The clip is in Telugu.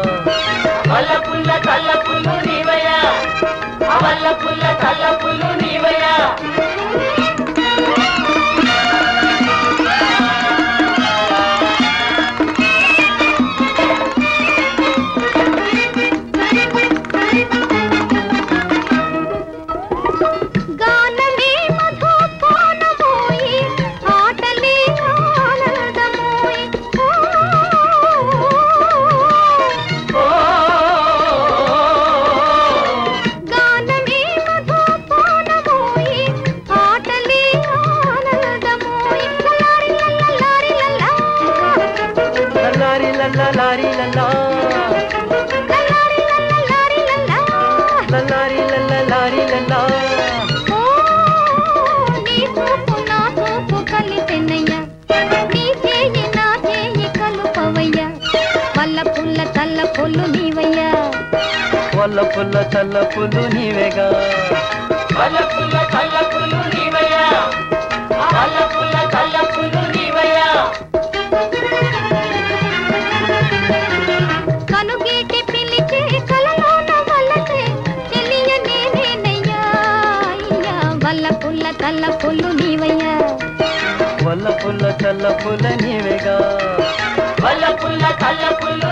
వల్ల పుల్ల తల్ల పుల్లు నీవయ్యా వల్ల పుల్ల తల్ల పుల్లు నీవయ్యా లారీ లల్లా లారీ లల్లా లారీ లల్లా నీ చూపు నా చూపు కలిసెనయ్యా నీ చేయి నా చేయి కలుపవయ్యా వల్ల పుల్ల తల్ల పుల్లు నీవయ్యా వల్ల పుల్ల తల్ల పుల్లు నీవేగా వల్ల పుల్ల తల్ల పుల్లు నీవయ్యా వల్ల పుల్ల తల్ల పుల్లు నీవయ్యా కనుగీటి పిలిచే కలలోన వలసే చెలియ నేనేనయ్యా అయ్యా వల్ల పుల్ల తల్ల పుల్లు నీవయ్యా వల్ల పుల్ల తల్ల పుల్ల నీవేగా వల్ల పుల్ల తల్ల పుల్లు